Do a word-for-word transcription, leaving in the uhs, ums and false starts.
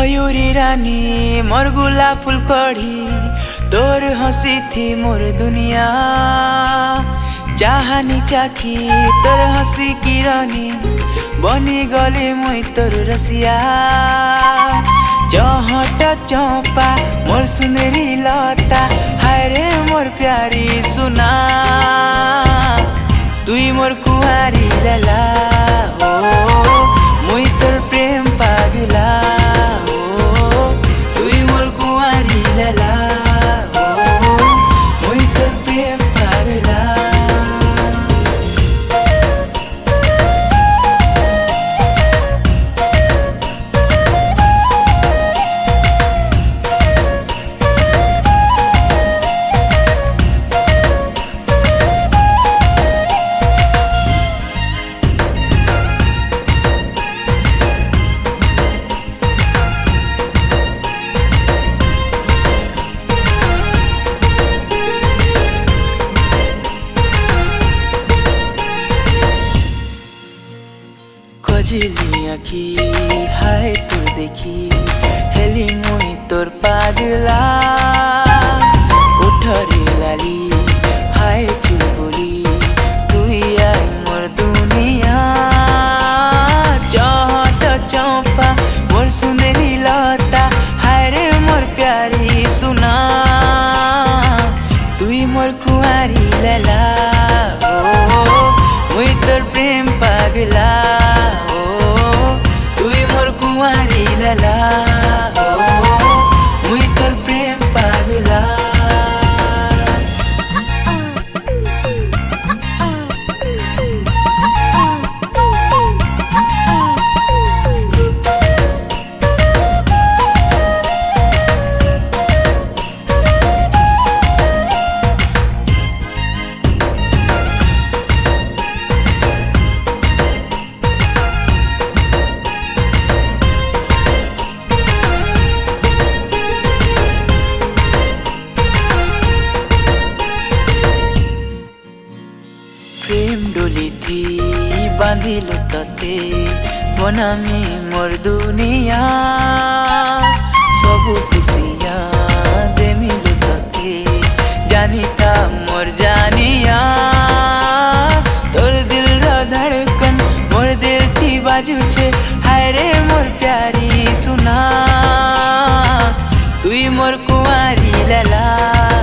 मयूरी रानी मोर गुलाब फूल कढ़ी तोर हंसी थी मोर दुनिया चाहनी चाखी तोर हंसी की रानी बनी गली मुई तोर रसिया चहट चंपा मोर सुनरी लता हाय रे मोर प्यारी सुना तुई मोर कुआरी लला हो मुई तोर प्रेम पागला हो तुई मोर कुआरी लला हो मुई तोर प्रेम पागला। खोजिली आखी हाय तोर देखी हेली मुई तोर पागला उठरी लाली हाय चुलबुली तुई आई मोर दुनिया चहट चंपा मोर सुनरी लता हाय रे मोर प्यारी सुना तुई मोर कुआरी लला हो मुई तोर प्रेम पागला कुआरी लला हो मुई तोर प्रेम पागला। प्रेम डोली थी बांधिल तते मनामी मोर दुनिया सबु खुशिया देमिल तते जानिता मोर जानिया तोर दिल रो धड़कन मोर दिल थी बाजू छे हाय रे मोर प्यारी सुना तुई मोर कुआरी लला।